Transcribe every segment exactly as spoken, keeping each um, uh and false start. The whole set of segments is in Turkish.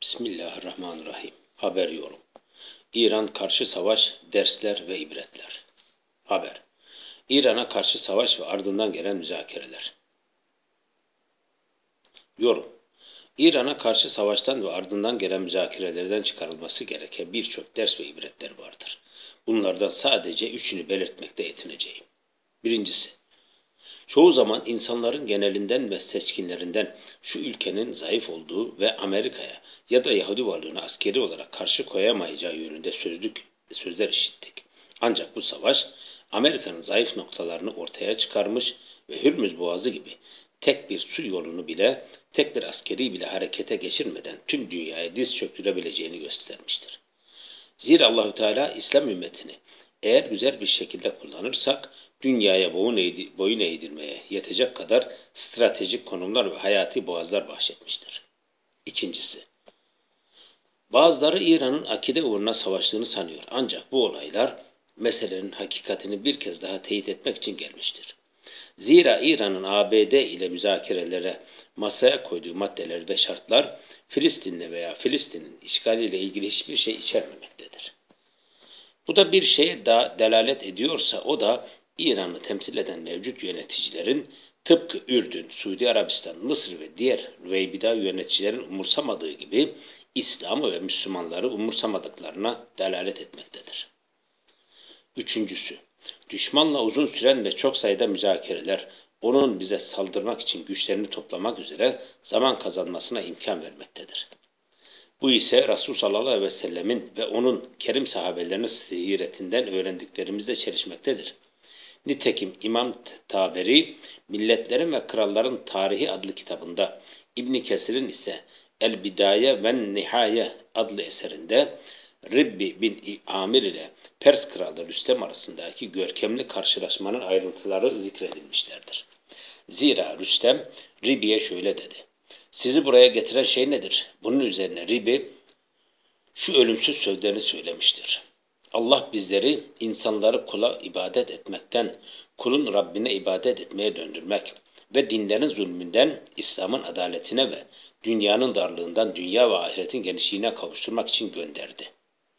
Bismillahirrahmanirrahim. Haber yorum. İran karşı savaş, dersler ve ibretler. Haber. İran'a karşı savaş ve ardından gelen müzakereler. Yorum. İran'a karşı savaştan ve ardından gelen müzakerelerden çıkarılması gereken birçok ders ve ibretler vardır. Bunlardan sadece üçünü belirtmekte yetineceğim. Birincisi, çoğu zaman insanların genelinden ve seçkinlerinden şu ülkenin zayıf olduğu ve Amerika'ya ya da Yahudi varlığına askeri olarak karşı koyamayacağı yönünde sözlük, sözler işittik. Ancak bu savaş Amerika'nın zayıf noktalarını ortaya çıkarmış ve Hürmüz Boğazı gibi tek bir su yolunu bile, tek bir askeri bile harekete geçirmeden tüm dünyaya diz çöktürebileceğini göstermiştir. Zira Allahü Teala İslam ümmetini eğer güzel bir şekilde kullanırsak dünyaya boyun, eğdi, boyun eğdirmeye yetecek kadar stratejik konumlar ve hayati boğazlar bahşetmiştir. İkincisi, bazıları İran'ın akide uğruna savaştığını sanıyor. Ancak bu olaylar meselenin hakikatini bir kez daha teyit etmek için gelmiştir. Zira İran'ın A B D ile müzakerelere masaya koyduğu maddeler ve şartlar Filistin'le veya Filistin'in işgaliyle ilgili hiçbir şey içermemektedir. Bu da bir şeye daha delalet ediyorsa o da İran'ı temsil eden mevcut yöneticilerin tıpkı Ürdün, Suudi Arabistan, Mısır ve diğer Rüveybida yöneticilerin umursamadığı gibi İslam'ı ve Müslümanları umursamadıklarına delalet etmektedir. Üçüncüsü, düşmanla uzun süren ve çok sayıda müzakereler onun bize saldırmak için güçlerini toplamak üzere zaman kazanmasına imkan vermektedir. Bu ise Resul sallallahu aleyhi ve sellemin ve onun kerim sahabelerinin siretinden öğrendiklerimizle çelişmektedir. Nitekim İmam Taberi, Milletlerin ve Kralların Tarihi adlı kitabında, İbn Kesir'in ise El Bidaye ve Nihaye adlı eserinde Ribbi bin Amir ile Pers kralı Rüstem arasındaki görkemli karşılaşmanın ayrıntıları zikredilmişlerdir. Zira Rüstem Ribbi'ye şöyle dedi: "Sizi buraya getiren şey nedir?" Bunun üzerine Ribbi şu ölümsüz sözlerini söylemiştir: "Allah bizleri insanları kula ibadet etmekten, kulun Rabbine ibadet etmeye döndürmek ve dinlerin zulmünden İslam'ın adaletine ve dünyanın darlığından dünya ve ahiretin genişliğine kavuşturmak için gönderdi."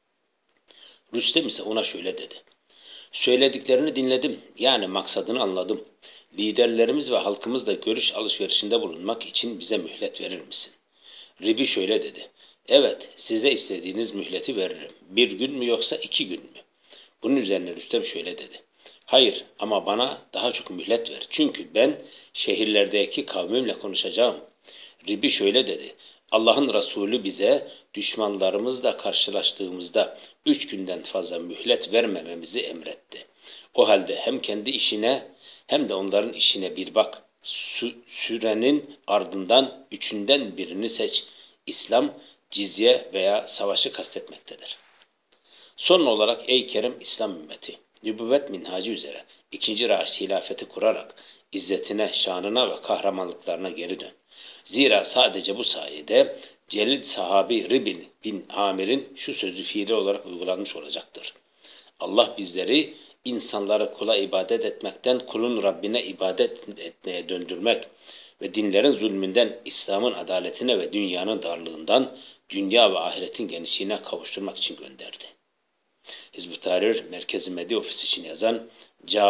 Rüstem ise ona şöyle dedi: "Söylediklerini dinledim, yani maksadını anladım. Liderlerimiz ve halkımızla görüş alışverişinde bulunmak için bize mühlet verir misin?" Ribi şöyle dedi: "Evet, size istediğiniz mühleti veririm. Bir gün mü yoksa iki gün mü?" Bunun üzerine Rüstem şöyle dedi: "Hayır, ama bana daha çok mühlet ver. Çünkü ben şehirlerdeki kavmimle konuşacağım." Ribi şöyle dedi: "Allah'ın Resulü bize düşmanlarımızla karşılaştığımızda üç günden fazla mühlet vermememizi emretti. O halde hem kendi işine hem de onların işine bir bak. Sürenin ardından üçünden birini seç. İslam, cizye veya savaşı kastetmektedir." Son olarak ey Kerim İslam ümmeti, nübüvvet minhacı üzere ikinci Raşid hilafeti kurarak izzetine, şanına ve kahramanlıklarına geri dön. Zira sadece bu sayede Celil sahabi Ribin bin Amir'in şu sözü fiili olarak uygulanmış olacaktır: "Allah bizleri insanları kula ibadet etmekten kulun Rabbine ibadet etmeye döndürmek ve dinlerin zulmünden İslam'ın adaletine ve dünyanın darlığından dünya ve ahiretin genişliğine kavuşturmak için gönderdi." Hizb-ı Tahrir Merkez-i Medya Ofisi için yazan Cavit